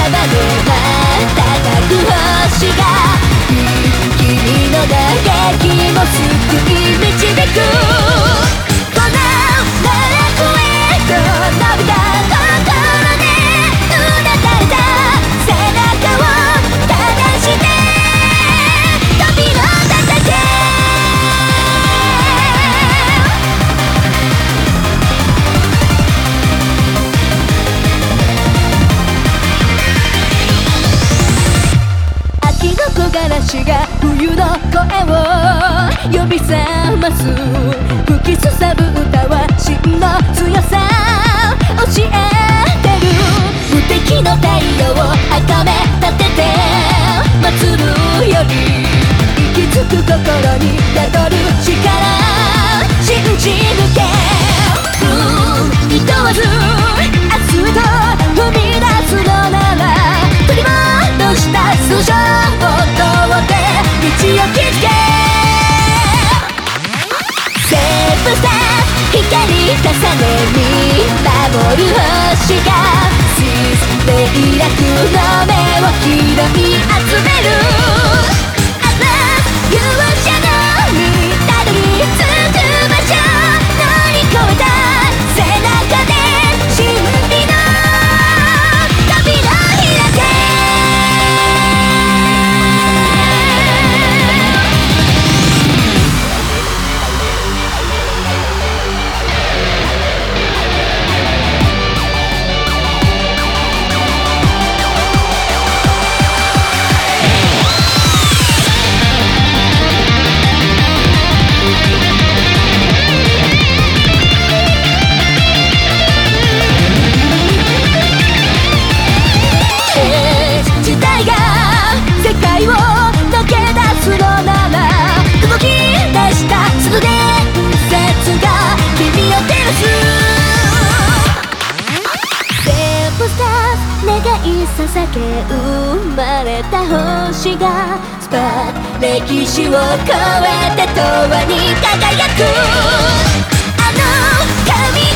く星が君の嘆きも救い導く。この奈落へと伸びた心でうなだれた背中を正して飛び乗っただけ。秋の木枯らしが冬の声を呼び覚ます。吹きすさぶ歌は真の強さ教えてる。無敵の太陽を赤目立てて祭るより息づく心に宿る力信じ抜け。いとわず明日と踏み出すのなら取り戻した素性を通って道を築け。セーブさ光重ねに守る星が霊楽の目を拾い集める。勇者のにたどり着く場所乗り越えた背中で真理の扉開け。世界を抜け出すのなら動き出したその伝説が君を照らす。全部さ願い捧げ生まれた星がスパッ歴史を超えて永遠に輝く。あの神